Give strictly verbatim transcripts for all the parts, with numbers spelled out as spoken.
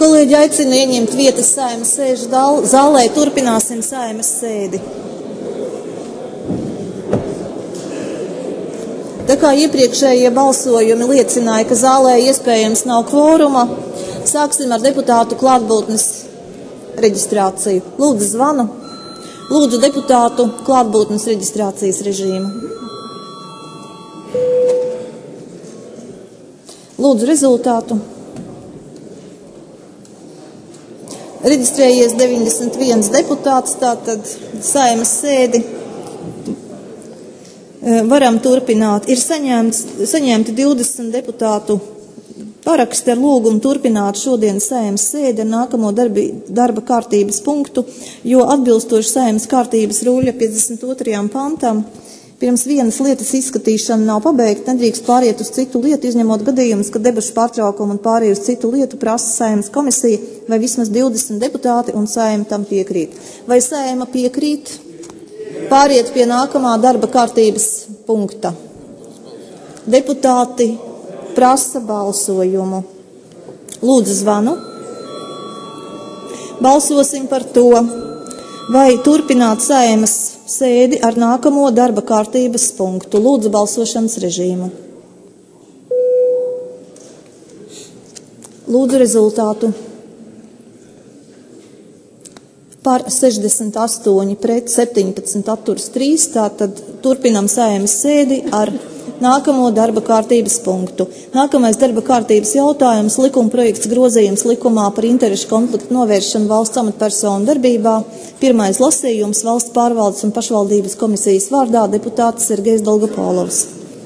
Kolēģi aicina ieņemt vietas Saeimas sēžu zālē, turpināsim Saeimas sēdi. Tā kā iepriekšējie balsojumi liecināja, ka zālē iespējams nav kvoruma, sāksim ar deputātu klātbūtnes reģistrāciju. Lūdzu zvanu. Lūdzu deputātu klātbūtnes reģistrācijas režīmu. Lūdzu rezultātu. Reģistrējies deviņdesmit viens deputāts, tātad Saeimas sēdi varam turpināt. Ir saņemts, saņemti divdesmit deputātu paraksti ar lūgumu turpināt šodien Saeimas sēdi ar nākamo darbi, darba kārtības punktu, jo atbilstoši Saeimas kārtības rūļa piecdesmit otrajam pantam, pirms vienas lietas izskatīšana nav pabeigta, nedrīkst pāriet uz citu lietu, izņemot gadījumus, ka debašu pārtraukumu un pārēj uz citu lietu prasa Saeimas komisija vai vismaz divdesmit deputāti un Saeima tam piekrīt. Vai Saeima piekrīt pāriet pie nākamā darba kārtības punkta? Deputāti prasa balsojumu. Lūdzu zvanu. Balsosim par to, vai turpināt Saeimas sēdi ar nākamo darba kārtības punktu. Lūdzu balsošanas režīmu. Lūdzu rezultātu. Par sešdesmit astoņi pret septiņpadsmit atturas trīs, tātad turpinam Saeimas sēdi ar nākamo darba kārtības punktu. Nākamais darba kārtības jautājums - likuma projekts grozījums likumā par interešu konfliktu novēršanu valsts amatpersonu darbībā. Pirmais lasījums valsts pārvaldes un pašvaldības komisijas vārdā deputāts Sergejs Dolgopolovs.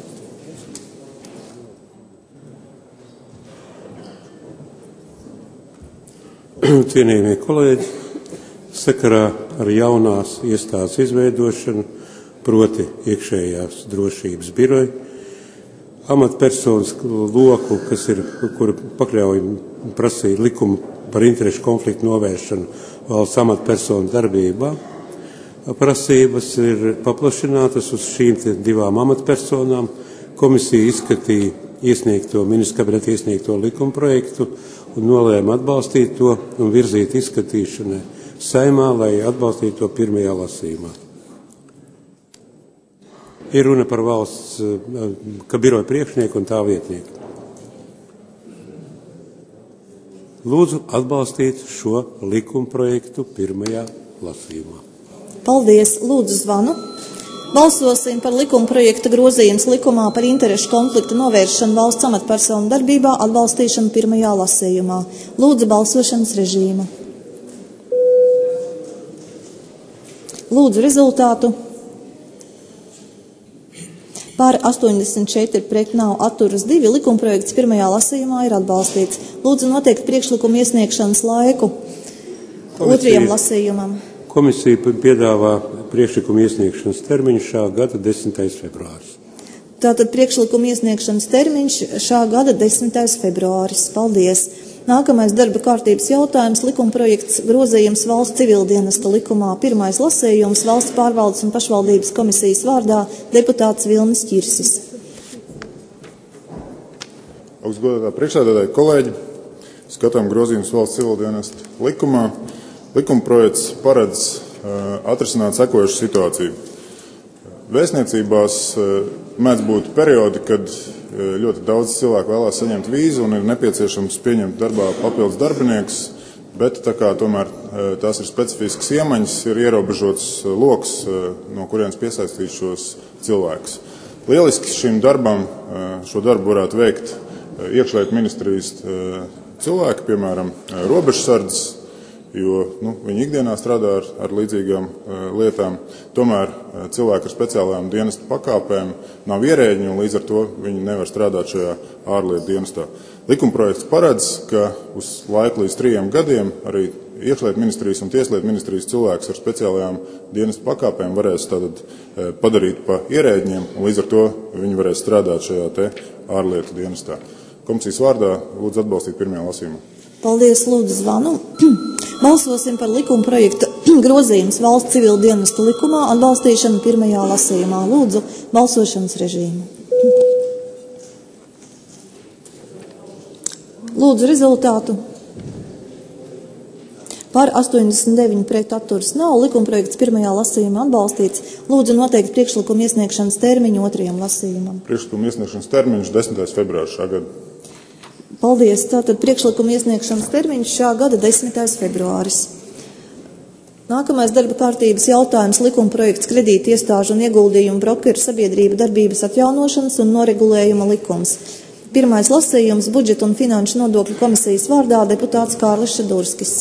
Cienījamie kolēģi, sakarā ar jaunās iestādes izveidošanu, proti iekšējās drošības biroju, amatpersonas loku, kas ir, kur pakļauj prasīja likumu par interešu konfliktu novēršanu valsts amatpersonu darbībā. Prasības ir paplašinātas uz šīm divām amatpersonām. Komisija izskatīja iesniegto, ministra kabineta iesniegto likuma projektu un nolēma atbalstīt to un virzīt izskatīšanai Saeimā, lai atbalstītu to pirmajā lasījumā. Ir runa par valsts ka biroja priekšnieku un tā vietnieku. Lūdzu atbalstīt šo likuma projektu pirmajā lasījumā. Paldies. Lūdzu zvanu. Balsosim par likuma projekta grozījums likumā par interešu konfliktu novēršanu valsts amatpersonu darbībā atbalstīšanu pirmajā lasījumā. Lūdzu balsošanas režīmu. Lūdzu rezultātu. Par astoņdesmit četri pret nav atturas divi. Likumprojekts pirmajā lasījumā ir atbalstīts. Lūdzu noteikt priekšlikumu iesniegšanas laiku Komisija, otrajam lasījumam. Komisija piedāvā priekšlikumu iesniegšanas termiņu šā gada desmitais februāris. Tātad priekšlikumu iesniegšanas termiņš šā gada desmitais februāris. Paldies. Nākamais darba kārtības jautājums - likumprojekts grozījums valsts civildienesta likumā. Pirmais lasījums valsts pārvaldes un pašvaldības komisijas vārdā deputāts Vilnis Ķirsis. Augstgodātā priekšsēdētāji, kolēģi, skatām grozījums valsts civildienesta likumā. Likumprojekts paredz uh, atrisināt sekojušu situāciju. Vēstniecībās uh, mēdz būt periodi, kad ļoti daudz cilvēku vēlās saņemt vīzu un ir nepieciešams pieņemt darbā papildus darbinieks, bet tā kā tomēr tās ir specifiskas iemaņas, ir ierobežots loks, no kurienes piesaistīt šos cilvēkus. Lieliski šim darbam, šo darbu varētu veikt iekšlietu ministrijas cilvēki, piemēram, robežsardzes, jo nu, viņi ikdienā strādā ar, ar līdzīgām uh, lietām. Tomēr uh, cilvēki ar speciālām dienestu pakāpēm nav ierēģi, un līdz ar to viņi nevar strādāt šajā ārlietu dienestā. Likumprojekts paredz, ka uz laiku līdz trījiem gadiem arī iekšlietu ministrijas un tieslietu ministrijas cilvēks ar speciālajām dienestu pakāpēm varēs tātad uh, padarīt pa ierēģiem, un līdz ar to viņi varēs strādāt šajā te ārlietu dienestā. Komisijas vārdā lūdzu atbalstīt pirmajā lasījumā. Paldies, lūdzu zvanu. Balsosim par likuma projekta grozījums valsts civildienesta likumā atbalstīšanu pirmajā lasījumā. Lūdzu balsošanas režīmu. Lūdzu rezultātu. Par astoņdesmit deviņi pret atturas nav. Likumprojekts pirmajā lasījumā atbalstīts. Lūdzu noteikt priekšlikumu iesniegšanas termiņu otrajam lasījumam. Priekšlikumu iesniegšanas termiņš desmitais februārs šā gada. Paldies. Tātad priekšlikumu iesniegšanas termiņš šā gada desmitais februāris. Nākamais darba kārtības jautājums - likumprojekts kredīti iestāžu un ieguldījumu brokeru sabiedrību darbības atjaunošanas un noregulējuma likums. Pirmais lasījums - budžeta un finanšu nodokļu komisijas vārdā deputāts Kārlis Šadurskis.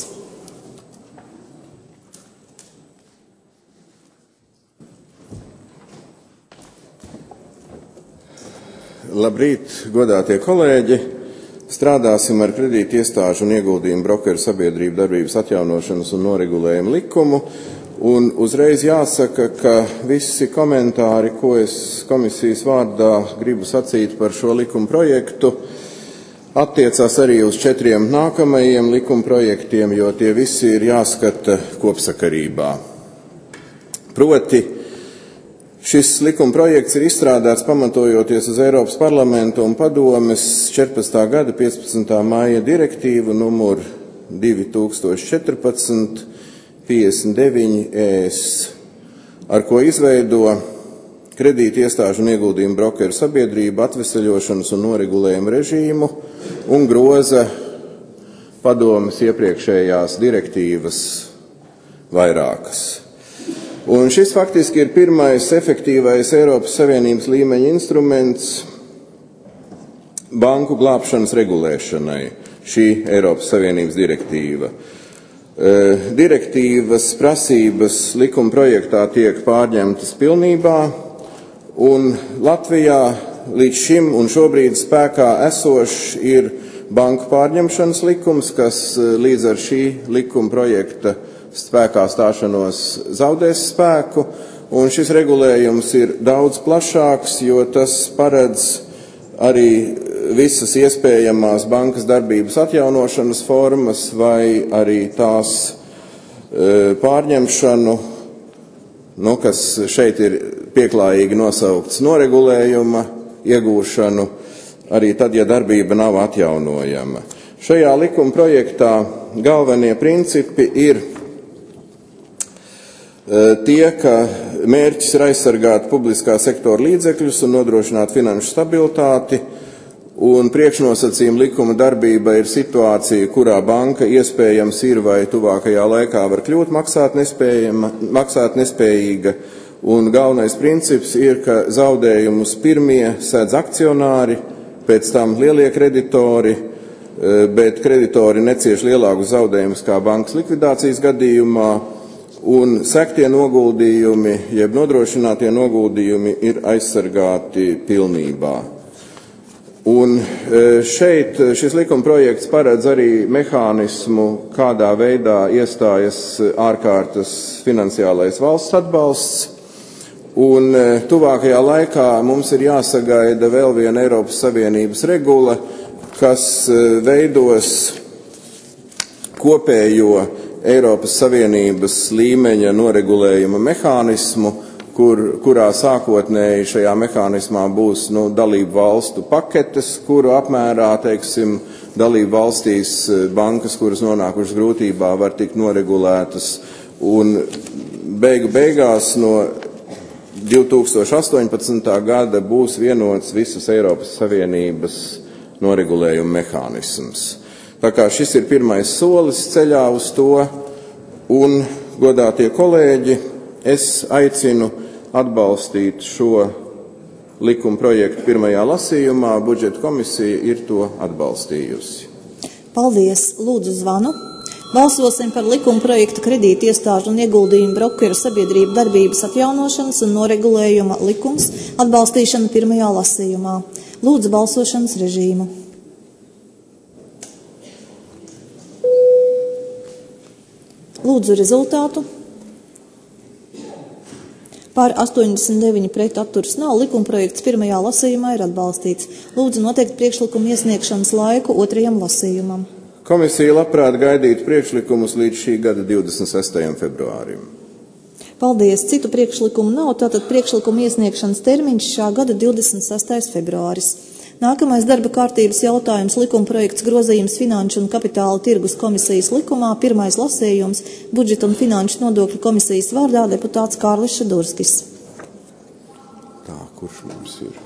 Labrīt, godātie kolēģi! Strādāsim ar kredīti iestāžu un ieguldījumu brokeru sabiedrību darbības atjaunošanas un noregulējumu likumu. Un uzreiz jāsaka, ka visi komentāri, ko es komisijas vārdā gribu sacīt par šo likuma projektu, attiecās arī uz četriem nākamajiem likuma projektiem, jo tie visi ir jāskata kopsakarībā. Proti, šis likuma projekts ir izstrādāts pamatojoties uz Eiropas parlamenta un padomes četrpadsmitā gada piecpadsmitā maija direktīvu numur divi tūkstoši četrpadsmit piecdesmit deviņi E S, ar ko izveido kredīti iestāžu un ieguldījumu brokeru sabiedrību atveseļošanas un noregulējumu režīmu un groza padomes iepriekšējās direktīvas vairākas. Un šis faktiski ir pirmais efektīvais Eiropas Savienības līmeņa instruments banku glābšanas regulēšanai, šī Eiropas Savienības direktīva. Direktīvas prasības likuma projektā tiek pārņemtas pilnībā, un Latvijā līdz šim un šobrīd spēkā esošs ir banku pārņemšanas likums, kas līdz ar šī likuma projekta spēkā stāšanos zaudēs spēku, un šis regulējums ir daudz plašāks, jo tas paredz arī visas iespējamās bankas darbības atjaunošanas formas vai arī tās e, pārņemšanu, nu, kas šeit ir pieklājīgi nosaukts noregulējuma iegūšanu, arī tad, ja darbība nav atjaunojama. Šajā likuma projektā galvenie principi ir tie, ka mērķis ir aizsargāt publiskā sektora līdzekļus un nodrošināt finanšu stabilitāti, un priekšnosacījuma likuma darbība ir situācija, kurā banka iespējams ir vai tuvākajā laikā var kļūt maksāt, maksāt nespējīga, un galvenais princips ir, ka zaudējumus pirmie sēdz akcionāri, pēc tam lielie kreditori, bet kreditori necieš lielākus zaudējumus kā bankas likvidācijas gadījumā, un sektie noguldījumi, jeb nodrošinātie noguldījumi ir aizsargāti pilnībā. Un šeit šis likuma projekts paredz arī mehānismu, kādā veidā iestājas ārkārtas finansiālais valsts atbalsts, un tuvākajā laikā mums ir jāsagaida vēl viena Eiropas Savienības regula, kas veidos kopējo Eiropas Savienības līmeņa noregulējuma mehānismu, kur, kurā sākotnēji šajā mehānismā būs nu, dalību valstu paketes, kuru apmērā, teiksim, dalību valstīs bankas, kuras nonākušas grūtībā, var tikt noregulētas, un beigu beigās no divi tūkstoši astoņpadsmitā gada būs vienots visas Eiropas Savienības noregulējuma mehānisms. Tā kā šis ir pirmais solis ceļā uz to, un, godātie kolēģi, es aicinu atbalstīt šo likuma projektu pirmajā lasījumā. Budžeta komisija ir to atbalstījusi. Paldies. Lūdzu zvanu. Balsosim par likuma projektu kredīti iestāžu un ieguldījumu brokeru sabiedrību darbības atjaunošanas un noregulējuma likums atbalstīšana pirmajā lasījumā. Lūdzu balsošanas režīmu. Lūdzu rezultātu. Par astoņdesmit deviņi pret atturas nav. Likumprojekts pirmajā lasījumā ir atbalstīts. Lūdzu noteikt priekšlikumu iesniegšanas laiku otrajam lasījumam. Komisija labprāt gaidītu priekšlikumus līdz šī gada divdesmit sestajam februārim. Paldies. Citu priekšlikumu nav, tātad priekšlikumu iesniegšanas termiņš šā gada divdesmit sestais februāris. Nākamais darba kārtības jautājums - likuma projekts grozījums Finanšu un kapitāla tirgus komisijas likumā. Pirmais lasījums - budžeta un finanšu nodokļu komisijas vārdā deputāts Kārlis Šadurskis. Tā, kurš mums ir?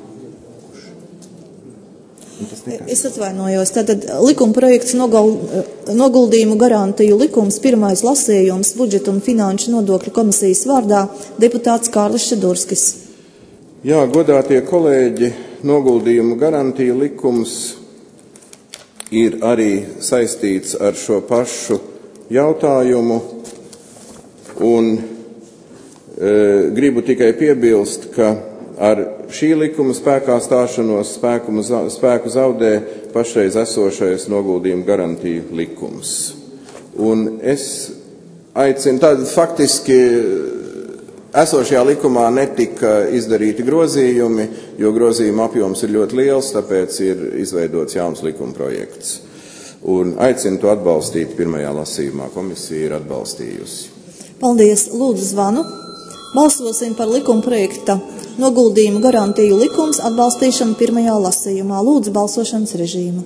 Es atvainojos. Tātad likuma projekts nogal, noguldījumu garantiju likums, pirmais lasījums, budžeta un finanšu nodokļu komisijas vārdā, deputāts Kārlis Šadurskis. Jā, godātie kolēģi, noguldījumu garantiju likums ir arī saistīts ar šo pašu jautājumu, un e, gribu tikai piebilst, ka ar šī likuma spēkā stāšanos spēku, spēku zaudē pašreiz esošais noguldījumu garantiju likums. Un es aicinu, tātad faktiski esošajā likumā netika izdarīti grozījumi, jo grozījuma apjoms ir ļoti liels, tāpēc ir izveidots jauns likuma projekts. Un aicinu to atbalstīt pirmajā lasījumā. Komisija ir atbalstījusi. Paldies. Lūdzu zvanu. Balsosim par likuma projekta noguldījumu garantiju likums atbalstīšanu pirmajā lasījumā. Lūdzu balsošanas režīmu.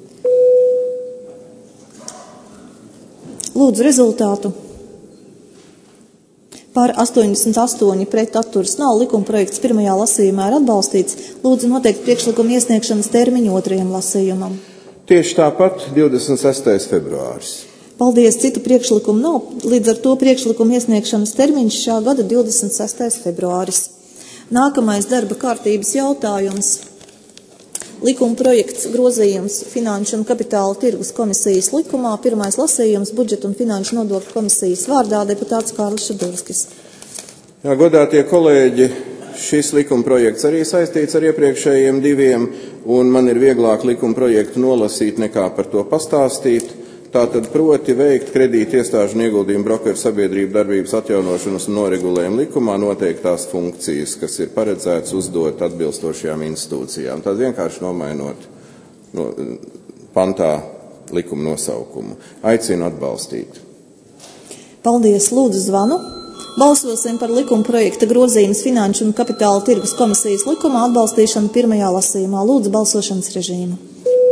Lūdzu rezultātu. Par astoņdesmit astoņi pret atturas nav. Likuma projekts pirmajā lasījumā ir atbalstīts. Lūdzu noteikt priekšlikumu iesniegšanas termiņu otrajam lasījumam. Tieši tāpat divdesmit sestais februāris. Paldies, citu priekšlikumu nav. Līdz ar to priekšlikumu iesniegšanas termiņš šā gada divdesmit sestais februāris. Nākamais darba kārtības jautājums. Likuma projekts grozījums Finanšu un kapitāla tirgus komisijas likumā. Pirmais lasījums budžeta un finanšu nodokļu komisijas vārdā deputāts Kārlis Šadurskis. Jā, godātie kolēģi, šis likuma projekts arī saistīts ar iepriekšējiem diviem, un man ir vieglāk likuma projektu nolasīt nekā par to pastāstīt. Tātad proti veikt kredīti iestāžu un ieguldījumu brokeru sabiedrību darbības atjaunošanas un noregulējuma likumā noteiktās funkcijas, kas ir paredzēts uzdot atbilstošajām institūcijām. Tad vienkārši nomainot no, pantā likuma nosaukumu. Aicinu atbalstīt. Paldies. Lūdzu zvanu. Balsosim par likuma projekta grozījums Finanšu un kapitāla tirgus komisijas likumā atbalstīšanu pirmajā lasījumā. Lūdzu balsošanas režīmu.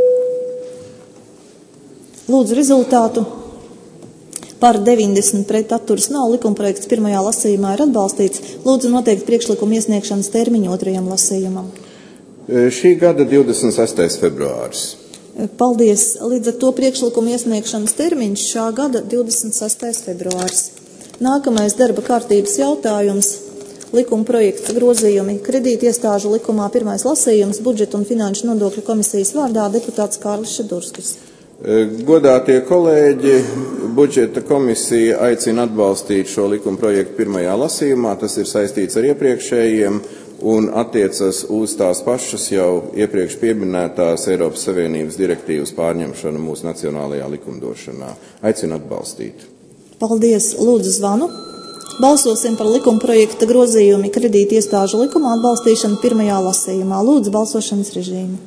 Lūdzu rezultātu. Par deviņdesmit pret atturas nav. Likuma projekts pirmajā lasījumā ir atbalstīts. Lūdzu noteikt priekšlikumu iesniegšanas termiņu otrajam lasījumam. Šī gada divdesmit sestais februāris. Paldies. Līdz ar to priekšlikumu iesniegšanas termiņš šā gada divdesmit sestais februāris. Nākamais darba kārtības jautājums. Likuma projekts grozījumi kredīti iestāžu likumā. Pirmais lasījums budžeta un finanšu nodokļu komisijas vārdā deputāts Kārlis Šadurskis. Godātie kolēģi, budžeta komisija aicina atbalstīt šo likuma projektu pirmajā lasījumā. Tas ir saistīts ar iepriekšējiem un attiecas uz tās pašas jau iepriekš pieminētās Eiropas Savienības direktīvas pārņemšanu mūsu nacionālajā likumdošanā. Aicinu atbalstīt. Paldies. Lūdzu zvanu. Balsosim par likuma projekta grozījumi kredīti iestāžu likumā atbalstīšanu pirmajā lasījumā. Lūdzu balsošanas režīmu.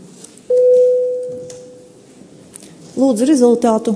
Lūdzu rezultātu.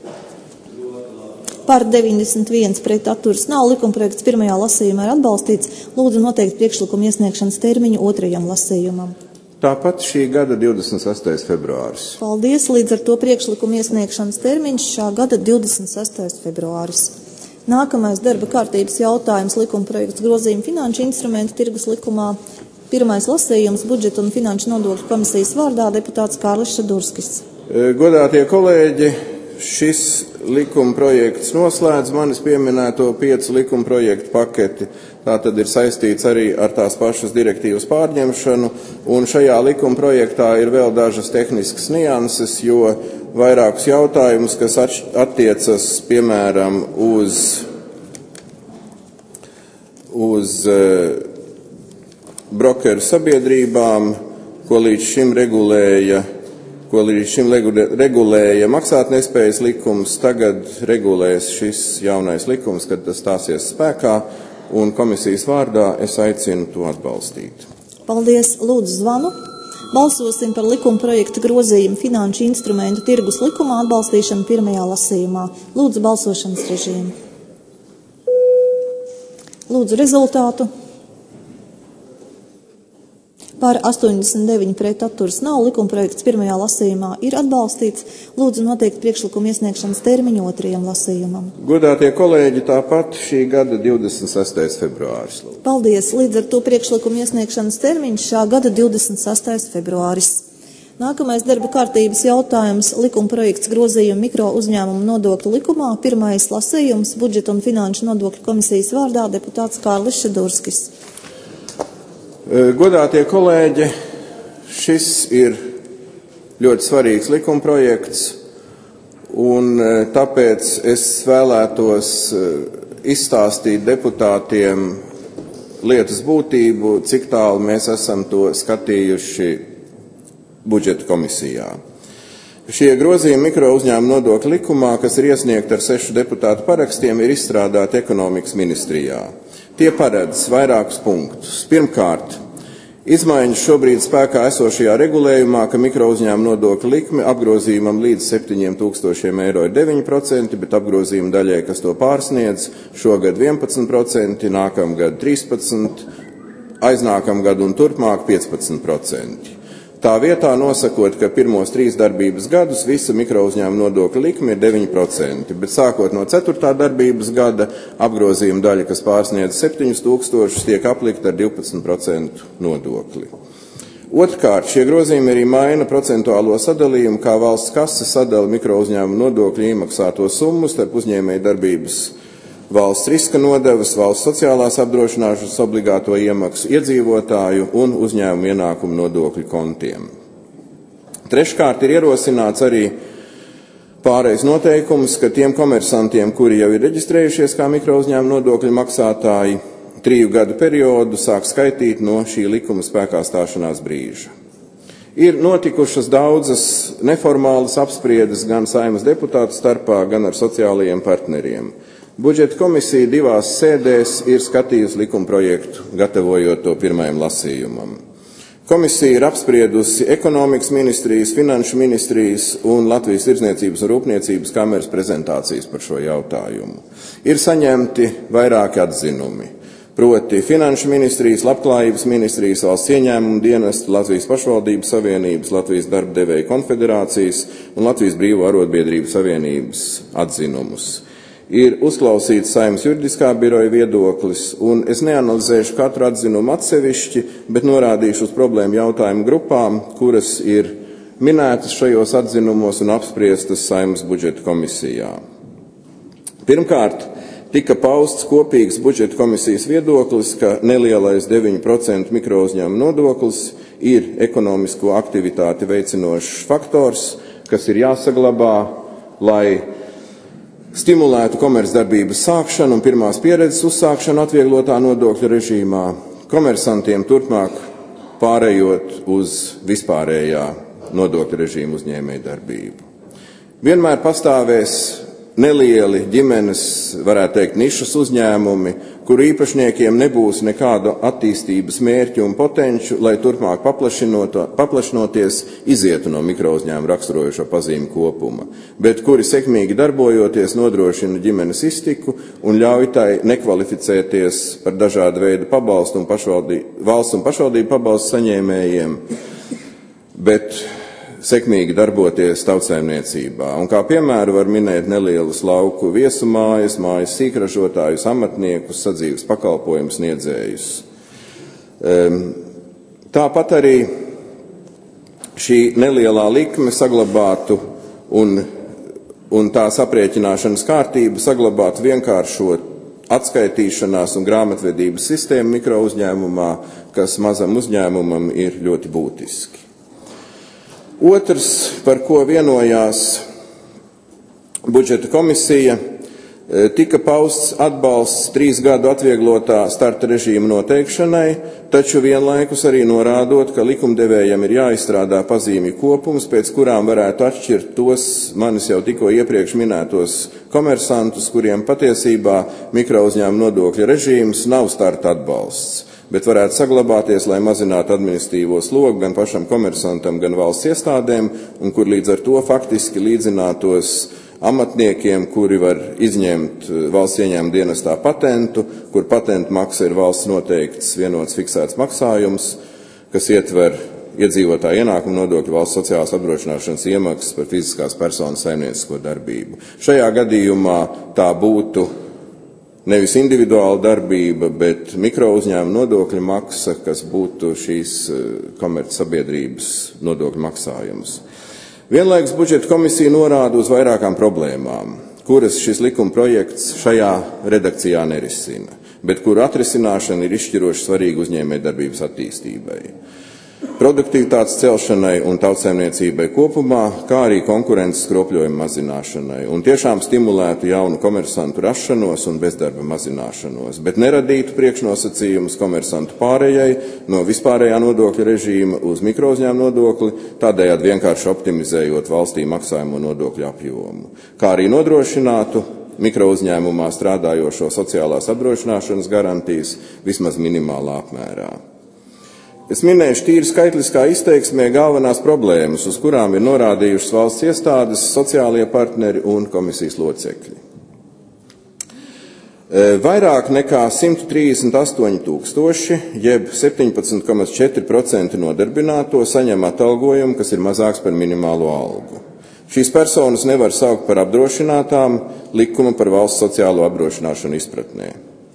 Par deviņdesmit viens pret atturas nav. Likuma projekts pirmajā lasījumā ir atbalstīts. Lūdzu noteikt priekšlikumu iesniegšanas termiņu otrajam lasījumam. Tāpat šī gada divdesmit sestais februāris. Paldies. Līdz ar to priekšlikumu iesniegšanas termiņš šā gada divdesmit sestais februāris. Nākamais darba kārtības jautājums - likuma projekts grozījumi finanšu instrumentu tirgus likumā. Pirmais lasījums budžeta un finanšu nodokļu komisijas vārdā deputāts Kārlis Šadurskis. Godātie kolēģi, šis likuma projekts noslēdz manis pieminēto piecu likuma projektu paketi. Tā tad ir saistīts arī ar tās pašas direktīvas pārņemšanu, un šajā likuma projektā ir vēl dažas tehniskas nianses, jo vairākus jautājumus, kas attiecas, piemēram, uz, uz uh, brokeru sabiedrībām, ko līdz šim regulēja ko līdz šim regulēja maksātnespējas likums, tagad regulēs šis jaunais likums, kad tas stāsies spēkā, un komisijas vārdā es aicinu to atbalstīt. Paldies. Lūdzu zvanu. Balsosim par likuma projekta grozījumu finanšu instrumentu tirgus likumā atbalstīšanu pirmajā lasījumā. Lūdzu balsošanas režīmu. Lūdzu rezultātu. par astoņdesmit deviņi pret atturas nav. Likumprojekts pirmajā lasījumā ir atbalstīts. Lūdzu noteikt priekšlikumu iesniegšanas termiņu otrajam lasījumam. Godātie kolēģi, tāpat šī gada divdesmit sestais februāris. Lūdzu. Paldies. Līdz ar to priekšlikumu iesniegšanas termiņš šā gada divdesmit sestais februāris. Nākamais darba kārtības jautājums - likumprojekts grozījumu mikro uzņēmumu nodokļu likumā. Pirmais lasījums - budžeta un finanšu nodokļu komisijas vārdā deputāts Kārlis Šedurskis. Godātie kolēģi, šis ir ļoti svarīgs likumprojekts, un tāpēc es vēlētos izstāstīt deputātiem lietas būtību, cik tālu mēs esam to skatījuši budžeta komisijā. Šie grozījumi mikro uzņēmumu nodokļu likumā, kas ir iesniegti ar sešu deputātu parakstiem, ir izstrādāti ekonomikas ministrijā. Tie paredz vairākus punktus. Pirmkārt, izmaiņas šobrīd spēkā esošajā regulējumā, ka mikro uzņēmumu nodokļu likme apgrozījumam līdz septiņiem tūkstošiem eiro ir deviņi procenti, bet apgrozījuma daļai, kas to pārsniedz, šogad vienpadsmit procenti, nākamgad trīspadsmit procenti, aiznākamgad un turpmāk piecpadsmit procenti. Tā vietā nosakot, ka pirmos trīs darbības gadus visa mikrouzņēmuma nodokļa likme ir deviņi procenti, bet sākot no ceturtā darbības gada apgrozījuma daļa, kas pārsniedz septiņus tūkstošus, tiek aplikta ar divpadsmit procentu nodokli. Otrkārt, šie grozījumi arī maina procentuālo sadalījumu, kā valsts kase sadala mikrouzņēmuma nodokļu iemaksāto summu starp uzņēmēju darbības valsts riska nodevas, valsts sociālās apdrošināšanas obligāto iemaksu, iedzīvotāju un uzņēmumu ienākumu nodokļu kontiem. Treškārt ir ierosināts arī pārejas noteikums, ka tiem komersantiem, kuri jau ir reģistrējušies kā mikrouzņēmumu nodokļu maksātāji, triju gadu periodu sāk skaitīt no šī likuma spēkā stāšanās brīža. Ir notikušas daudzas neformālas apspriedes gan Saeimas deputātu starpā, gan ar sociālajiem partneriem. Budžeta komisija divās sēdēs ir skatījusi likumprojektu, gatavojot to pirmajam lasījumam. Komisija ir apspriedusi ekonomikas ministrijas, finanšu ministrijas un Latvijas Tirdzniecības un Rūpniecības kameras prezentācijas par šo jautājumu. Ir saņemti vairāki atzinumi, proti finanšu ministrijas, labklājības ministrijas, valsts ieņēmumu dienesta, Latvijas pašvaldības savienības, Latvijas darba devēju konfederācijas un Latvijas brīvo arotbiedrību savienības atzinumus. Ir uzklausīts Saeimas juridiskā biroja viedoklis, un es neanalizēšu katru atzinumu atsevišķi, bet norādīšu uz problēmu jautājumu grupām, kuras ir minētas šajos atzinumos un apspriestas Saeimas budžeta komisijā. Pirmkārt, tika pausts kopīgs budžeta komisijas viedoklis, ka nelielais deviņu procentu mikrouzņēmuma nodoklis ir ekonomisko aktivitāti veicinošs faktors, kas ir jāsaglabā, lai stimulētu komercdarbības sākšanu un pirmās pieredzes uzsākšanu atvieglotā nodokļu režīmā, komersantiem turpmāk pārējot uz vispārējā nodokļu režīmu uzņēmēju darbību. Vienmēr pastāvēs nelieli ģimenes, varētu teikt, nišas uzņēmumi, kuru īpašniekiem nebūs nekādu attīstības mērķu un potenciālu, lai turpmāk paplašinoties izietu no mikrouzņēmuma raksturojošo pazīmi kopuma, bet kuri sekmīgi darbojoties nodrošina ģimenes iztiku un ļauj tai nekvalificēties par dažādu veidu pabalstu un pašvaldību, valsts un pašvaldību pabalstu saņēmējiem, bet sekmīgi darboties tautsaimniecībā. Un kā piemēru var minēt nelielas lauku viesumājas, mājas sīkražotājus, amatniekus, sadzīves pakalpojumu sniedzējus. Tāpat arī šī nelielā likme saglabātu un, un tās aprēķināšanas kārtība saglabātu vienkāršot atskaitīšanās un grāmatvedības sistēmu mikrouzņēmumā, kas mazam uzņēmumam ir ļoti būtiski. Otrs, par ko vienojās budžeta komisija, tika pausts atbalsts trīs gadu atvieglotā starta režīma noteikšanai, taču vienlaikus arī norādot, ka likumdevējam ir jāizstrādā pazīmju kopums, pēc kurām varētu atšķirt tos manis jau tikko iepriekš minētos komersantus, kuriem patiesībā mikrouzņēmuma nodokļa režīms nav starta atbalsts, bet varētu saglabāties, lai mazinātu administratīvo slogu gan pašam komersantam, gan valsts iestādēm, un kur līdz ar to faktiski līdzinātos amatniekiem, kuri var izņemt valsts ieņēmuma dienestā patentu, kur patentu maksa ir valsts noteikts vienots fiksēts maksājums, kas ietver iedzīvotāju ienākumu nodokļu, valsts sociālās apdrošināšanas iemaksas par fiziskās personas saimniecisko darbību. Šajā gadījumā tā būtu nevis individuāla darbība, bet mikrouzņēmuma nodokļu maksa, kas būtu šīs komercsabiedrības nodokļu maksājums. Vienlaikus budžeta komisija norāda uz vairākām problēmām, kuras šis likuma projekts šajā redakcijā nerisina, bet kuru atrisināšana ir izšķiroši svarīga uzņēmējdarbības attīstībai, produktivitātes celšanai un tautsaimniecībai kopumā, kā arī konkurences kropļojuma mazināšanai un tiešām stimulētu jaunu komersantu rašanos un bezdarba mazināšanos, bet neradītu priekšnosacījumus komersantu pārējai no vispārējā nodokļa režīma uz mikrouzņēmumu nodokli, tādējādi vienkārši optimizējot valstī maksājumu nodokļu apjomu, kā arī nodrošinātu mikrouzņēmumā strādājošo sociālās apdrošināšanas garantijas vismaz minimālā apmērā. Es minēšu tīri skaitliskā izteiksmē galvenās problēmas, uz kurām ir norādījušas valsts iestādes, sociālie partneri un komisijas locekļi. Vairāk nekā simt trīsdesmit astoņi tūkstoši, jeb septiņpadsmit komats četri procenti nodarbināto saņem atalgojumu, kas ir mazāks par minimālo algu. Šīs personas nevar saukt par apdrošinātām likuma par valsts sociālo apdrošināšanu izpratnē.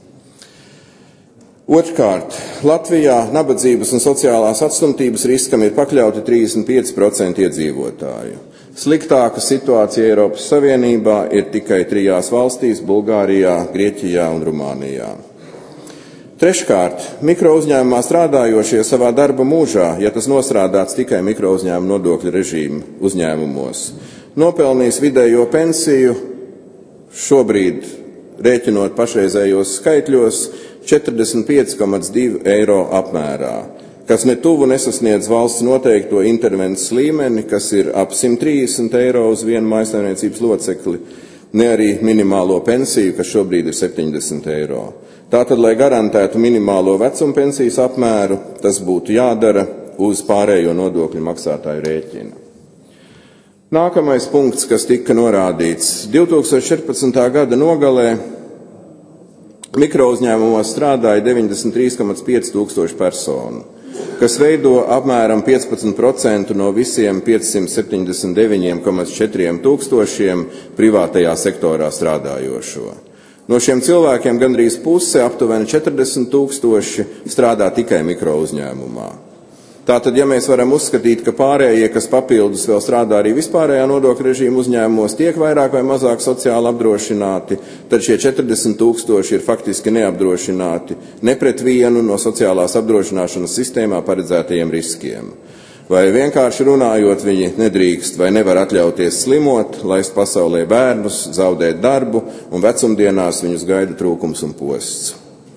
Otrkārt, Latvijā nabadzības un sociālās atstumtības riskam ir pakļauti trīsdesmit pieci procenti iedzīvotāju. Sliktāka situācija Eiropas Savienībā ir tikai trijās valstīs – Bulgārijā, Grieķijā un Rumānijā. Treškārt, mikrouzņēmumā strādājošie savā darba mūžā, ja tas nostrādāts tikai mikrouzņēmuma nodokļu režīmu uzņēmumos, nopelnīs vidējo pensiju šobrīd, rēķinot pašreizējos skaitļos, četrdesmit pieci komats divi eiro apmērā, kas ne tuvu nesasniedz valsts noteikto intervences līmeni, kas ir ap simt trīsdesmit eiro uz vienu mājsaimniecības locekli, ne arī minimālo pensiju, kas šobrīd ir septiņdesmit eiro. Tātad, lai garantētu minimālo vecuma pensijas apmēru, tas būtu jādara uz pārējo nodokļu maksātāju rēķina. Nākamais punkts, kas tika norādīts. divi tūkstoši četrpadsmitā gada nogalē mikrouzņēmumos strādāja deviņdesmit trīs komats pieci tūkstoši personu, kas veido apmēram piecpadsmit procenti no visiem piecsimt septiņdesmit deviņi komats četri tūkstošiem privātajā sektorā strādājošo. No šiem cilvēkiem gandrīz puse, aptuveni četrdesmit tūkstoši, strādā tikai mikrouzņēmumā. Tātad, ja mēs varam uzskatīt, ka pārējie, kas papildus vēl strādā arī vispārējā nodokļu režīma uzņēmumos, tiek vairāk vai mazāk sociāli apdrošināti, tad šie četrdesmit tūkstoši ir faktiski neapdrošināti ne pret vienu no sociālās apdrošināšanas sistēmā paredzētajiem riskiem. Vai vienkārši runājot, viņi nedrīkst vai nevar atļauties slimot, laist pasaulē bērnus, zaudēt darbu, un vecumdienās viņus gaida trūkums un posts.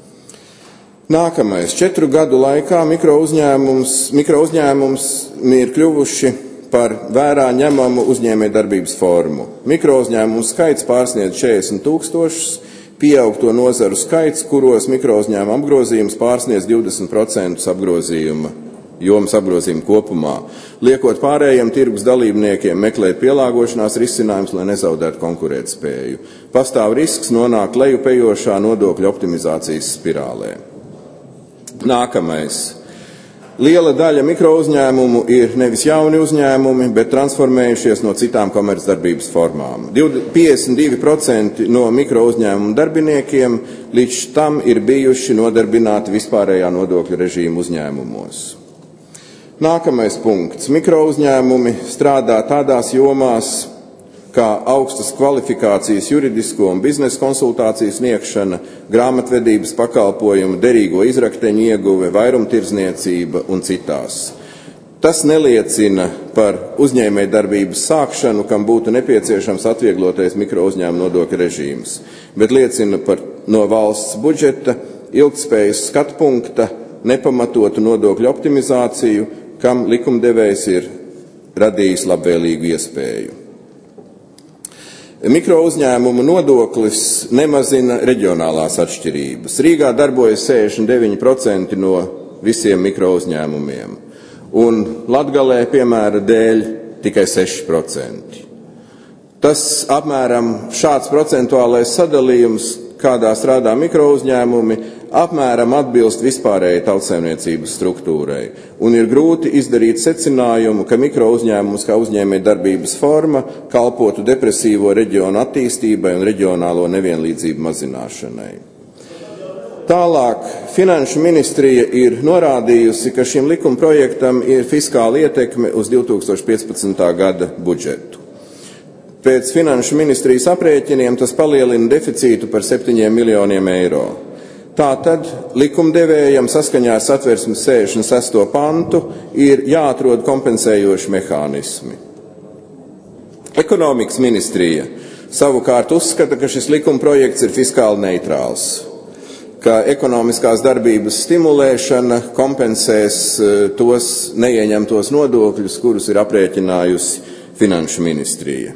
Nākamais. Četru gadu laikā mikrouzņēmums, mikrouzņēmums ir kļuvuši par vērā ņemamu uzņēmējdarbības formu. Mikrouzņēmumu skaits pārsniedz četrdesmit tūkstošus, pieaug to nozaru skaits, kuros mikrouzņēmuma apgrozījums pārsniedz divdesmit procenti apgrozījuma, jomas apgrozījuma kopumā, liekot pārējiem tirgus dalībniekiem meklēt pielāgošanās risinājumus, lai nezaudētu konkurētspēju. Pastāv risks nonākt lejupējošā nodokļu optimizācijas spirālē. Nākamais. Liela daļa mikrouzņēmumu ir nevis jauni uzņēmumi, bet transformējušies no citām komercdarbības formām. piecdesmit divi procenti no mikrouzņēmumu darbiniekiem līdz tam ir bijuši nodarbināti vispārējā nodokļu režīma uzņēmumos. Nākamais punkts. Mikrouzņēmumi strādā tādās jomās, kā augstas kvalifikācijas juridisko un biznesa konsultāciju sniegšana, grāmatvedības pakalpojumu, derīgo izrakteņu ieguve, vairumtirdzniecība un citās. Tas neliecina par uzņēmējdarbības sākšanu, kam būtu nepieciešams atvieglotais mikrouzņēmuma nodokļu režīms, bet liecina par no valsts budžeta ilgtspējas skatpunkta nepamatotu nodokļu optimizāciju, kam likumdevējs ir radījis labvēlīgu iespēju. Mikrouzņēmumu nodoklis nemazina reģionālās atšķirības. Rīgā darbojas sešdesmit deviņi procenti no visiem mikrouzņēmumiem, un Latgalē, piemēra dēļ, tikai seši procenti. Tas apmēram šāds procentuālais sadalījums, kādā strādā mikrouzņēmumi, apmēram atbilst vispārējai tautsaimniecības struktūrai, un ir grūti izdarīt secinājumu, ka mikro uzņēmums kā uzņēmēja darbības forma kalpotu depresīvo reģionu attīstībai un reģionālo nevienlīdzību mazināšanai. Tālāk, Finanšu ministrija ir norādījusi, ka šim likumprojektam ir fiskāla ietekme uz divi tūkstoši piecpadsmitā gada budžetu. Pēc Finanšu ministrijas aprēķiniem tas palielina deficītu par septiņiem miljoniem eiro. Tātad likumdevējam saskaņā ar Satversmes sešdesmit sesto pantu ir jāatrod kompensējoši mehānismi. Ekonomikas ministrija savukārt uzskata, ka šis likumprojekts ir fiskāli neitrāls, ka ekonomiskās darbības stimulēšana kompensēs tos neieņemtos nodokļus, kurus ir aprēķinājusi Finanšu ministrija.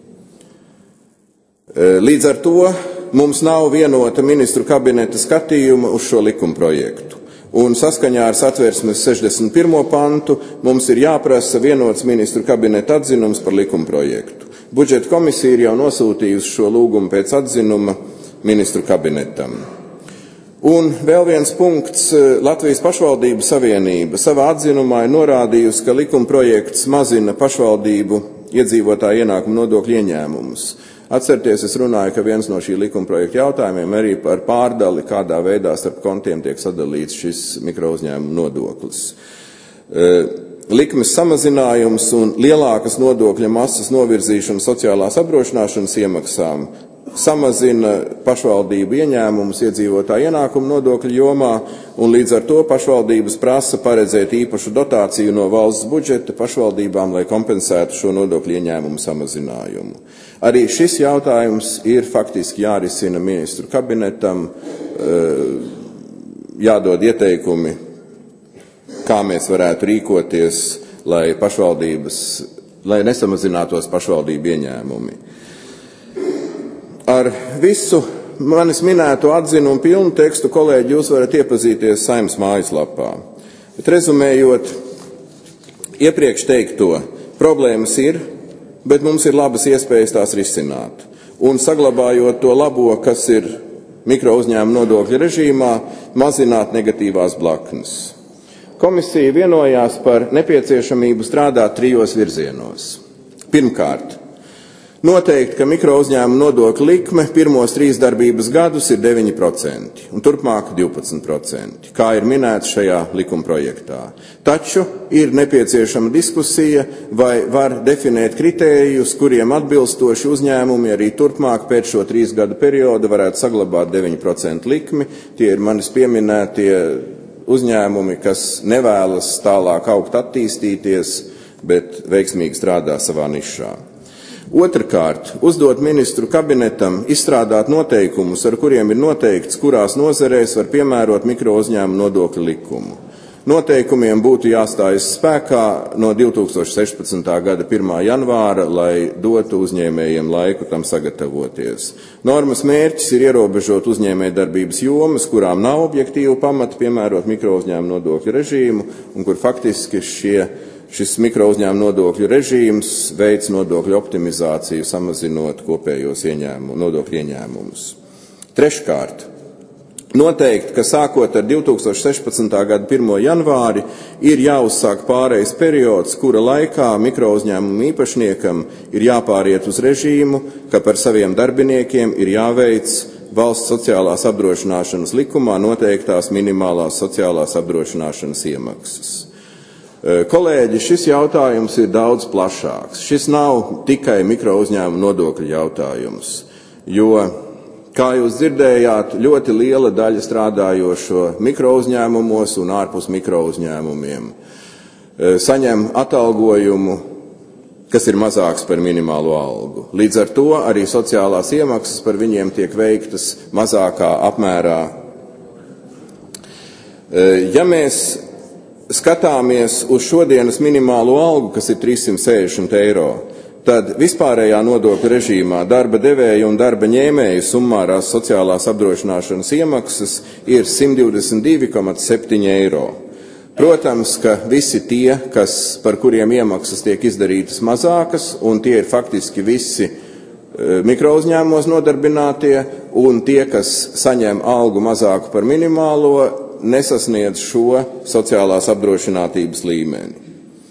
Līdz ar to mums nav vienota ministru kabineta skatījuma uz šo likumprojektu. Un saskaņā ar Satversmes sešdesmit pirmo pantu mums ir jāprasa vienots ministru kabineta atzinums par likumprojektu. Budžeta komisija ir jau nosūtījusi šo lūgumu pēc atzinuma ministru kabinetam. Un vēl viens punkts. Latvijas pašvaldību savienība savā atzinumā ir norādījusi, ka likumprojekts mazina pašvaldību iedzīvotāju ienākumu nodokļu ieņēmumus. Atcerieties, es runāju, ka viens no šī likumprojekta jautājumiem arī par pārdali, kādā veidā starp kontiem tiek sadalīts šis mikrouzņēmuma nodoklis. Likmes samazinājums un lielākas nodokļa masas novirzīšana sociālās apdrošināšanas iemaksām samazina pašvaldību ieņēmumus iedzīvotāju ienākumu nodokļu jomā, un līdz ar to pašvaldības prasa paredzēt īpašu dotāciju no valsts budžeta pašvaldībām, lai kompensētu šo nodokļu ieņēmumu samazinājumu. Arī šis jautājums ir faktiski jārisina ministru kabinetam, jādod ieteikumi, kā mēs varētu rīkoties, lai pašvaldības, lai nesamazinātos pašvaldību ieņēmumi. Ar visu manis minēto atzinumu pilnu tekstu, kolēģi, jūs varat iepazīties Saeimas mājaslapā. Bet rezumējot iepriekš teikto, problēmas ir, bet mums ir labas iespējas tās risināt. Un saglabājot to labo, kas ir mikrouzņēmuma nodokļu režīmā, mazināt negatīvās blaknes. Komisija vienojās par nepieciešamību strādāt trijos virzienos. Pirmkārt, noteikt, ka mikrouzņēmuma nodokļa likme pirmos trīs darbības gadus ir deviņi procenti un turpmāk divpadsmit procenti, kā ir minēts šajā likumprojektā. Taču ir nepieciešama diskusija, vai var definēt kritērijus, kuriem atbilstoši uzņēmumi arī turpmāk pēc šo trīs gadu periodu varētu saglabāt deviņu procentu likmi. Tie ir manis pieminētie uzņēmumi, kas nevēlas tālāk augt attīstīties, bet veiksmīgi strādā savā nišā. Otrkārt, uzdot ministru kabinetam izstrādāt noteikumus, ar kuriem ir noteikts, kurās nozarēs var piemērot mikrouzņēmumu nodokļu likumu. Noteikumiem būtu jāstājas spēkā no divi tūkstoši sešpadsmitā gada pirmā janvāra, lai dotu uzņēmējiem laiku tam sagatavoties. Normas mērķis ir ierobežot uzņēmējdarbības jomas, kurām nav objektīvu pamata piemērot mikrouzņēmumu nodokļu režīmu un kur faktiski šie Šis mikrouzņēmuma nodokļu režīms veic nodokļu optimizāciju, samazinot kopējos ieņēmumu, nodokļu ieņēmumus. Treškārt, noteikt, ka sākot ar divi tūkstoši sešpadsmitā gada pirmo janvāri ir jāuzsāk pārejas periods, kura laikā mikrouzņēmumu īpašniekam ir jāpāriet uz režīmu, ka par saviem darbiniekiem ir jāveic valsts sociālās apdrošināšanas likumā noteiktās minimālās sociālās apdrošināšanas iemaksas. Kolēģi, šis jautājums ir daudz plašāks. Šis nav tikai mikrouzņēmuma nodokļu jautājums, jo, kā jūs dzirdējāt, ļoti liela daļa strādājošo mikrouzņēmumos un ārpus mikrouzņēmumiem saņem atalgojumu, kas ir mazāks par minimālo algu. Līdz ar to arī sociālās iemaksas par viņiem tiek veiktas mazākā apmērā. Ja mēs skatāmies uz šodienas minimālo algu, kas ir trīssimt sešdesmit eiro, tad vispārējā nodokļu režīmā darba devēja un darba ņēmēja summārās sociālās apdrošināšanas iemaksas ir simt divdesmit divi komats septiņi eiro. Protams, ka visi tie, kas, par kuriem iemaksas tiek izdarītas mazākas, un tie ir faktiski visi mikrouzņēmumos nodarbinātie, un tie, kas saņem algu mazāku par minimālo, nesasniedz šo sociālās apdrošinātības līmeni.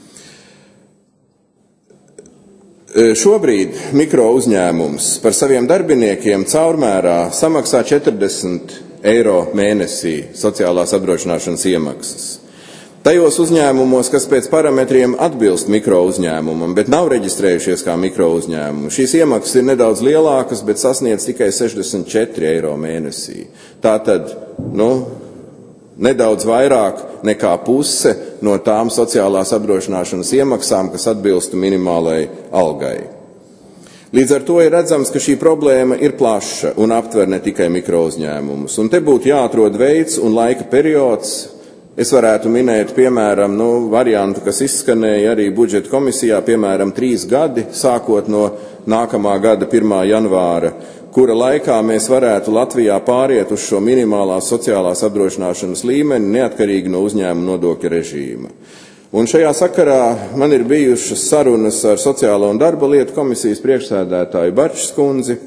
Šobrīd mikrouzņēmums par saviem darbiniekiem caurmērā samaksā četrdesmit eiro mēnesī sociālās apdrošināšanas iemaksas. Tajos uzņēmumos, kas pēc parametriem atbilst mikrouzņēmumam, bet nav reģistrējušies kā mikrouzņēmumi, šīs iemaksas ir nedaudz lielākas, bet sasniedz tikai sešdesmit četri eiro mēnesī. Tātad, nu, nedaudz vairāk nekā puse no tām sociālās apdrošināšanas iemaksām, kas atbilstu minimālai algai. Līdz ar to ir redzams, ka šī problēma ir plaša un aptver ne tikai mikrouzņēmumus. Un te būtu jāatrod veids un laika periods. Es varētu minēt, piemēram, nu, variantu, kas izskanēja arī budžeta komisijā, piemēram, trīs gadi, sākot no nākamā gada pirmā janvāra, kura laikā mēs varētu Latvijā pāriet uz šo minimālās sociālās apdrošināšanas līmeni, neatkarīgi no uzņēmuma nodokļa režīma. Un šajā sakarā man ir bijušas sarunas ar Sociālo un darba lietu komisijas priekšsēdētāju Barčs kundzi.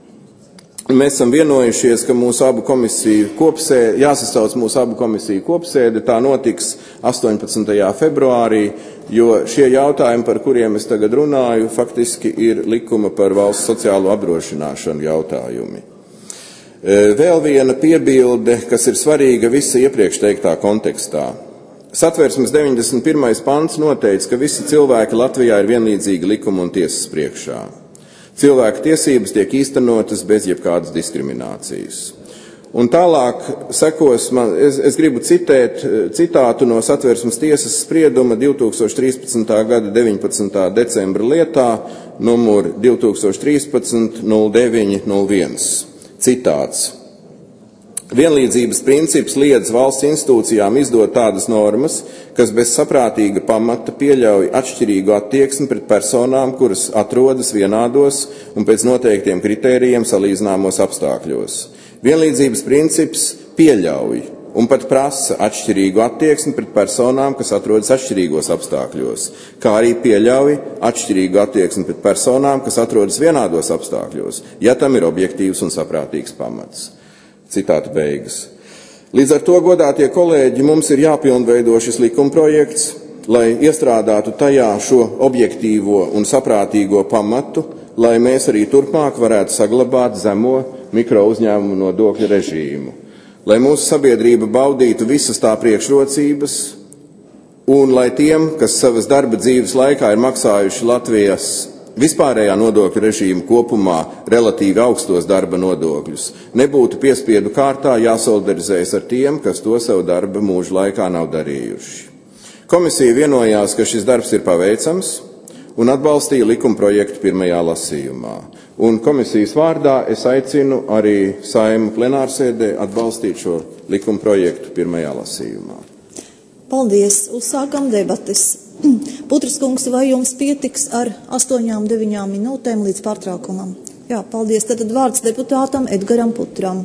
Mēs esam vienojušies, ka mūsu abu komisiju kopsēde, jāsasauc mūsu abu komisiju kopsēde, tā notiks astoņpadsmitajā februārī, jo šie jautājumi, par kuriem es tagad runāju, faktiski ir likuma par valsts sociālo apdrošināšanu jautājumi. Vēl viena piebilde, kas ir svarīga visa iepriekš teiktā kontekstā. Satversmes deviņdesmit pirmais pants noteica, ka visi cilvēki Latvijā ir vienlīdzīgi likuma un tiesas priekšā. Cilvēku tiesības tiek īstenotas bez jebkādas diskriminācijas. Un tālāk sekos, man, es, es gribu citēt citātu no Satversmes tiesas sprieduma divtūkstoš trīspadsmitā gada deviņpadsmitā decembra lietā, numur divtūkstoš trīspadsmit nulle deviņi nulle viens. Citāts. Vienlīdzības princips liedz valsts institūcijām izdot tādas normas, kas bez saprātīga pamata pieļauj atšķirīgu attieksmi pret personām, kuras atrodas vienādos un pēc noteiktiem kritērijiem salīdzināmos apstākļos. Vienlīdzības princips pieļauj un pat prasa atšķirīgu attieksmi pret personām, kas atrodas atšķirīgos apstākļos, kā arī pieļauj atšķirīgu attieksmi pret personām, kas atrodas vienādos apstākļos, ja tam ir objektīvs un saprātīgs pamats. Citāta beigas. Līdz ar to, godātie kolēģi, mums ir jāpilnveido šis likumprojekts, lai iestrādātu tajā šo objektīvo un saprātīgo pamatu, lai mēs arī turpmāk varētu saglabāt zemo mikrouzņēmumu nodokļu režīmu, lai mūsu sabiedrība baudītu visas tā priekšrocības, un lai tiem, kas savas darba dzīves laikā ir maksājuši Latvijas vispārējā nodokļu režīma kopumā relatīvi augstos darba nodokļus, nebūtu piespiedu kārtā jāsolidarizējas ar tiem, kas to savu darba mūžu laikā nav darījuši. Komisija vienojās, ka šis darbs ir paveicams un atbalstīja likumprojektu pirmajā lasījumā. Un komisijas vārdā es aicinu arī Saeimu plenārsēdē atbalstīt šo likumprojektu pirmajā lasījumā. Paldies! Uzsākam debates. Putras kungs, vai jums pietiks ar astoņām, deviņām minūtēm līdz pārtraukumam? Jā, paldies. Tad vārds deputātam Edgaram Putram.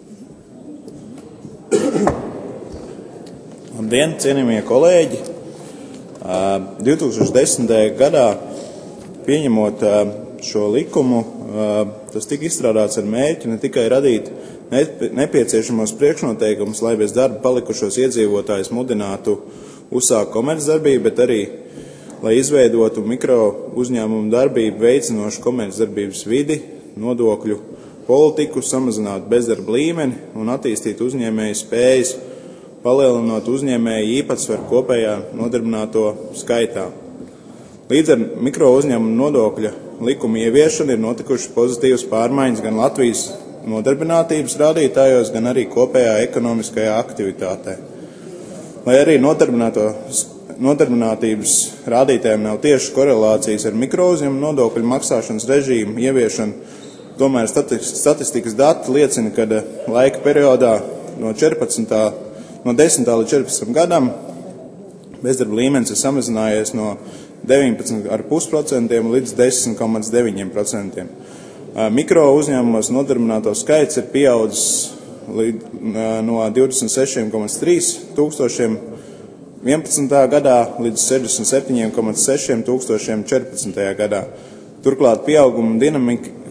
Labdien, cienījamie kolēģi! divi tūkstoši desmitajā gadā pieņemot šo likumu, tas tika izstrādāts ar mērķi ne tikai radīt nepieciešamos priekšnoteikumus, lai bez darba palikušos iedzīvotājus mudinātu uzsākt komercdarbību, bet arī, lai izveidotu mikro uzņēmumu darbību veicinošu komercdarbības vidi, nodokļu politiku, samazinātu bezdarba līmeni un attīstītu uzņēmēju spējas, palielinot uzņēmēju īpatsvaru kopējā nodarbināto skaitā. Līdz ar mikro uzņēmumu nodokļa likuma ieviešanu ir notikušas pozitīvas pārmaiņas gan Latvijas nodarbinātības rādītājos, gan arī kopējā ekonomiskajā aktivitātē. Lai arī nodarbinātības rādītājiem nav tieši korelācijas ar mikrouzņēmumu nodokļu maksāšanas režīmu ieviešanu, tomēr statistikas dati liecina, ka laika periodā no, četrpadsmitā no desmitā līdz četrpadsmitam gadam bezdarba līmenis ir samazinājies no deviņpadsmit komats pieci procenti līdz desmit komats deviņi procenti. Mikro uzņēmumos nodarbināto skaits ir pieaudzis no divdesmit seši komats trīs tūkstošiem vienpadsmitajā gadā līdz sešdesmit septiņi komats seši tūkstošiem četrpadsmitajā gadā. Turklāt pieauguma dinamika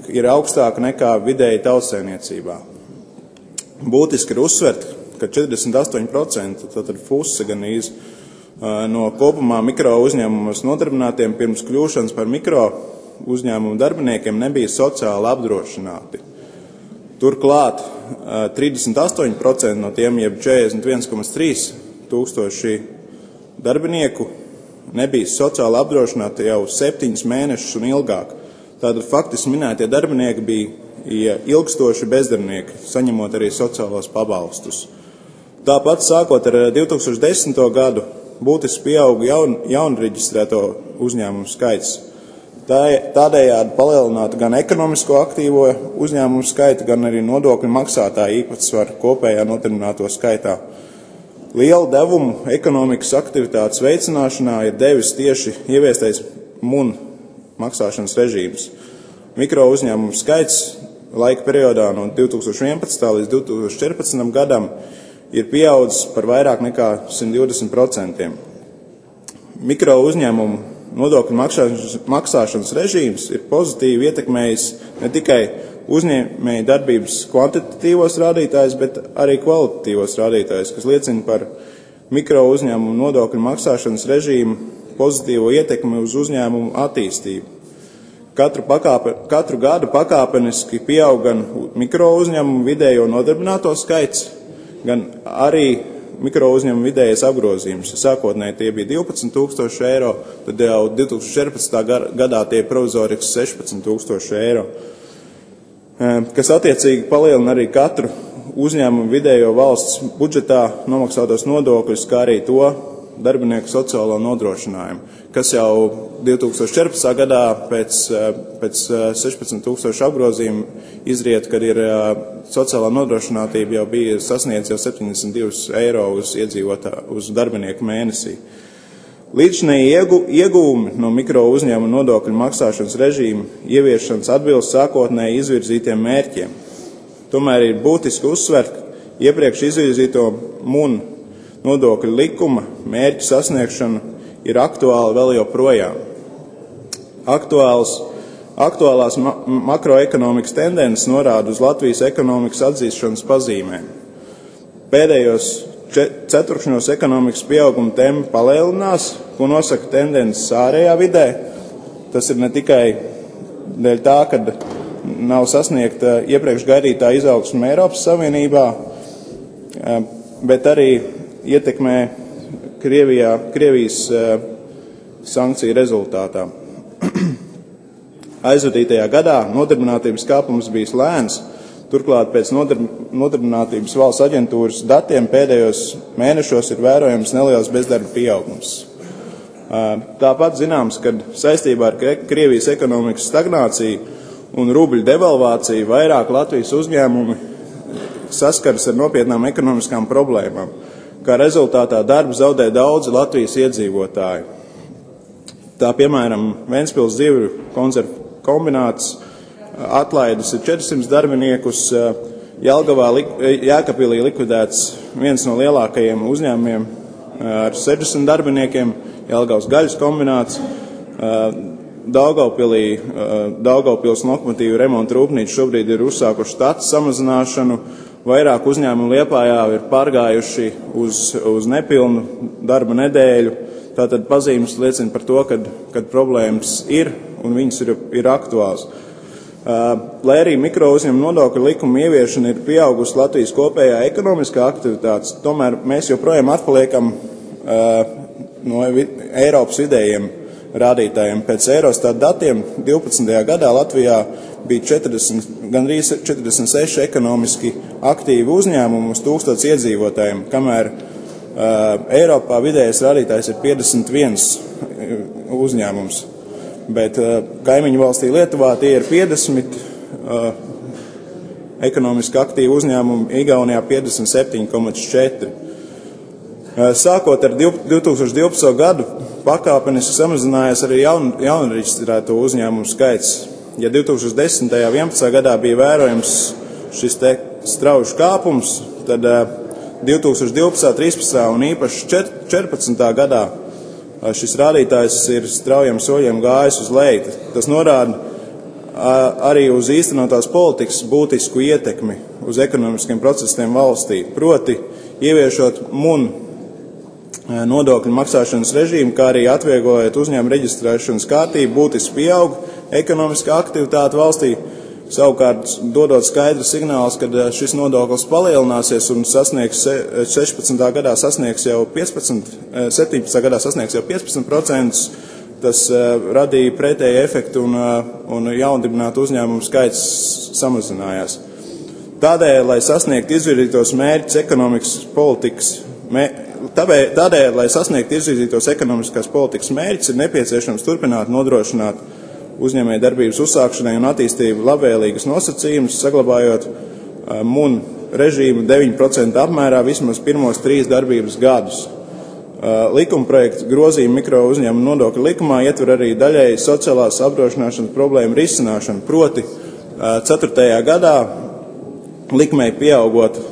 ir augstāka nekā vidēji tautsaimniecībā. Būtiski ir uzsvert, ka četrdesmit astoņi procenti, tātad puse gan iz, no kopumā mikro uzņēmumos nodarbinātiem pirms kļūšanas par mikro uzņēmumu darbiniekiem nebija sociāli apdrošināti. Turklāt trīsdesmit astoņi procenti no tiem, jeb četrdesmit viens komats trīs tūkstoši darbinieku, nebija sociāli apdrošināti jau septiņus mēnešus un ilgāk. Tātad faktiski minētie darbinieki bija ilgstoši bezdarbnieki, saņemot arī sociālos pabalstus. Tāpat sākot ar divi tūkstoši desmito gadu būtiski pieauga jaun, jaunreģistrēto uzņēmumu skaits. Tā, tādējādi palielinātu gan ekonomisko aktīvo uzņēmumu skaitu, gan arī nodokļu maksātāju īpatsvaru kopējā nodarbināto skaitā. Lielu devumu ekonomikas aktivitātes veicināšanā ir devis tieši ieviestais M U N maksāšanas režīms. Mikro uzņēmumu skaits laika periodā no divi tūkstoši vienpadsmitā līdz divi tūkstoši četrpadsmitam gadam ir pieaudzis par vairāk nekā simt divdesmit procentiem. Mikro uzņēmumu nodokļu maksāšanas, maksāšanas režīms ir pozitīvi ietekmējis ne tikai uzņēmēju darbības kvantitatīvos rādītājus, bet arī kvalitatīvos rādītājus, kas liecina par mikro uzņēmumu nodokļu maksāšanas režīmu pozitīvo ietekmi uz uzņēmumu attīstību. Katru, pakāpe, katru gadu pakāpeniski pieaug gan mikro uzņēmumu vidējo nodarbināto skaits, gan arī mikro uzņēmumu vidējais apgrozījums. Sākotnēji tie bija divpadsmit tūkstoši eiro, tad jau divi tūkstoši četrpadsmitā gadā tie provizoriski sešpadsmit tūkstoši eiro, kas attiecīgi palielina arī katru uzņēmumu vidējo valsts budžetā nomaksātos nodokļus, kā arī to darbinieku sociālo nodrošinājumu, kas jau divi tūkstoši četrpadsmitā gadā pēc, pēc sešpadsmit tūkstošu apgrozījuma izriet, kad ir sociālā nodrošinātība jau bija sasniedz jau septiņdesmit divus eiro uz iedzīvotā, uz darbinieku mēnesī. Līdzinēji ieguvumi no mikro uzņēmuma nodokļu maksāšanas režīma ieviešanas atbilst sākotnēji izvirzītiem mērķiem. Tomēr ir būtiski uzsvert, ka iepriekš izvirzīto M U N nodokļu likuma mērķu sasniegšana ir aktuāla vēl joprojām. Aktuāls, aktuālās ma makroekonomikas tendences norāda uz Latvijas ekonomikas atzīšanas pazīmēm. Pēdējos ceturkšņos ekonomikas pieauguma tempi palielinās, ko nosaka tendences ārējā vidē. Tas ir ne tikai dēļ tā, ka nav sasniegta iepriekš gaidītā izaugsme Eiropas Savienībā, bet arī ietekmē Krievijā, Krievijas sankciju rezultātā. Aizvadītajā gadā nodarbinātības kāpums bijis lēns, turklāt pēc nodarbinātības valsts aģentūras datiem pēdējos mēnešos ir vērojams neliels bezdarba pieaugums. Tāpat zināms, ka saistībā ar Krievijas ekonomikas stagnāciju un rubļu devalvāciju vairāk Latvijas uzņēmumi saskaras ar nopietnām ekonomiskām problēmām, kā rezultātā darbu zaudē daudzi Latvijas iedzīvotāji. Tā, piemēram, Ventspils zivju konservu kombināts atlaides ir četrsimt darbiniekus, Jelgavā, Jēkabpilī likvidēts viens no lielākajiem uzņēmumiem ar sešdesmit darbiniekiem, Jelgavas gaļas kombināts, Daugavpilī, Daugavpils lokomotīvu remonta rūpnīca šobrīd ir uzsākuši štata samazināšanu, vairāk uzņēmumu Liepājā ir pārgājuši uz, uz nepilnu darba nedēļu. Tātad pazīmes liecina par to, kad, kad problēmas ir un viņas ir, ir aktuāls. Lai arī mikro uzņēmumu nodokļu likuma ieviešana ir pieaugusi Latvijas kopējā ekonomiskā aktivitātes, tomēr mēs joprojām atpaliekam no Eiropas vidējiem rādītājiem. Pēc Eurostat datiem divpadsmitajā gadā Latvijā bija četrdesmit, gandrīz četrdesmit seši ekonomiski aktīvi uzņēmumi uz tūkstots iedzīvotājiem, kamēr uh, Eiropā vidējais rādītājs ir piecdesmit viens uzņēmums. Bet uh, kaimiņu valstī Lietuvā tie ir piecdesmit uh, ekonomiski aktīvi uzņēmumi, Igaunijā piecdesmit septiņi komats četri. Uh, sākot ar divi tūkstoši divpadsmito gadu, pakāpeniski samazinājās arī jaun, jaunreģistrēto uzņēmumu skaits. Ja divi tūkstoši desmitajā un vienpadsmitajā gadā bija vērojams šis te strauji kāpums, tad divi tūkstoši divpadsmitā, trīspadsmitā un īpaši četrpadsmitā gadā šis rādītājs ir straujiem soļiem gājis uz leju. Tas norāda arī uz īstenotās politikas būtisku ietekmi uz ekonomiskiem procesiem valstī, proti ieviešot mun nodokļu maksāšanas režīmu, kā arī atvieglojot uzņēmumu reģistrēšanas kārtību, būtiski pieaug ekonomiskā aktivitāte valstī, savukārt dodot skaidru signālus, kad šis nodoklis palielināsies un sasniegs sešpadsmitajā gadā sasniegs jau piecpadsmit, septiņpadsmitajā gadā sasniegs jau piecpadsmit procentus, tas radīja pretēju efektu un, un jaundibinātu uzņēmumu skaits samazinājās. Tādēļ, lai sasniegtu izvirzītos mērķus ekonomikas politikas, mē, tādēļ, tādēļ, lai sasniegtu izvirzītos ekonomiskās politikas mērķus, ir nepieciešams turpināt nodrošināt uzņēmēju darbības uzsākšanai un attīstību labvēlīgas nosacījumus, saglabājot mun režīmu deviņu procentu apmērā vismaz pirmos trīs darbības gadus. Likumprojekts grozījuma mikro uzņēmumu nodokļu likumā ietver arī daļēji sociālās apdrošināšanas problēmu risināšanu, proti ceturtajā gadā likmei pieaugot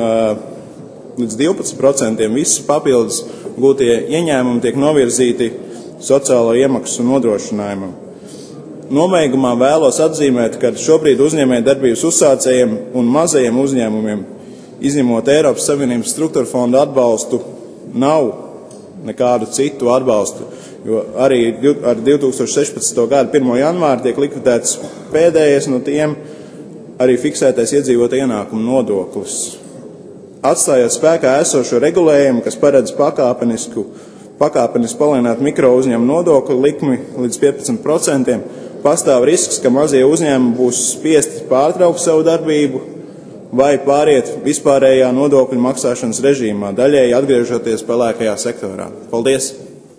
līdz divpadsmit procentiem visi papildus gūtie ieņēmumi tiek novirzīti sociālo iemaksu nodrošinājumam. Nobeigumā vēlos atzīmēt, ka šobrīd uzņēmēju darbības uzsācējiem un mazajiem uzņēmumiem, izņemot Eiropas Savienības struktūra fonda atbalstu, nav nekādu citu atbalstu, jo arī ar divi tūkstoši sešpadsmito gada pirmo janvāru tiek likvidēts pēdējais no tiem arī fiksētais iedzīvotāju ienākumu nodoklis. Atstājot spēkā esošo regulējumu, kas paredz pakāpenisku, pakāpenisku palielināt mikro uzņēmumu nodokļu likmi līdz piecpadsmit procentiem, pastāv risks, ka mazie uzņēmumi būs spiesti pārtraukt savu darbību vai pāriet vispārējā nodokļu maksāšanas režīmā, daļēji atgriežoties pelēkajā sektorā. Paldies!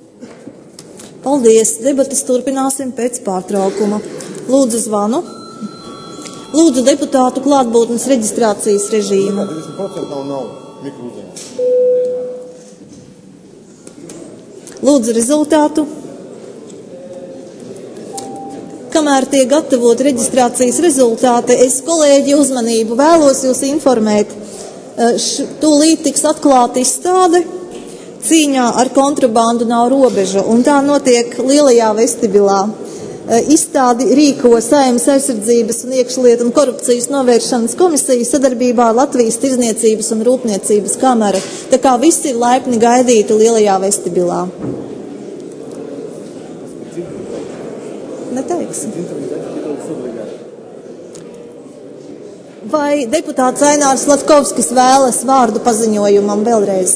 Paldies! Debates turpināsim pēc pārtraukuma. Lūdzu zvanu. Lūdzu deputātu klātbūtnes reģistrācijas režīmu. Lūdzu rezultātu. Kamēr tiek gatavot reģistrācijas rezultāti, es kolēģi uzmanību vēlos jūs informēt. Š, tūlīt tiks atklāta izstāde Cīņā ar kontrabandu nav robeža, un tā notiek lielajā vestibilā. Izstādi rīko Saeimas aizsardzības un iekšlietu un korupcijas novēršanas komisija sadarbībā ar Latvijas Tirzniecības un Rūpniecības kameru. Tā kā visi ir laipni gaidīti lielajā vestibilā. Neteiksim. Vai deputāts Ainārs Latkovskis vēlas vārdu paziņojumam vēlreiz?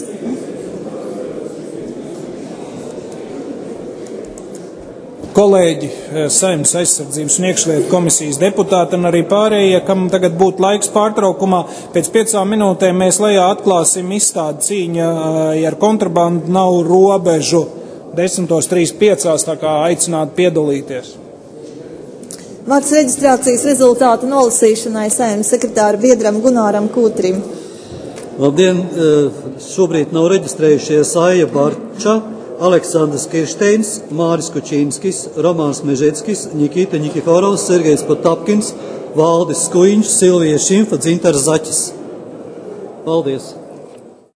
Kolēģi, Saeimas aizsardzības un iekšlietu komisijas deputāti un arī pārējie, kam tagad būtu laiks pārtraukumā, pēc piecām minūtēm mēs lejā atklāsim izstādi Cīņa ar kontrabandu nav robežu desmitos trīs piecās, tā kā aicināt piedalīties. Vārds reģistrācijas rezultātu nolasīšanai Saeimas sekretāra biedram Gunāram Kūtrim. Labdien! Šobrīd nav reģistrējušies Aija Barča, Aleksandrs Kirsteins, Māris Kučīnskis, Romāns Mežeckis, Nikita Nikiforovs, Sergejs Potapkins, Valdis Skuiņš, Silvija Šimfa, Dzintars Zaķis. Paldies!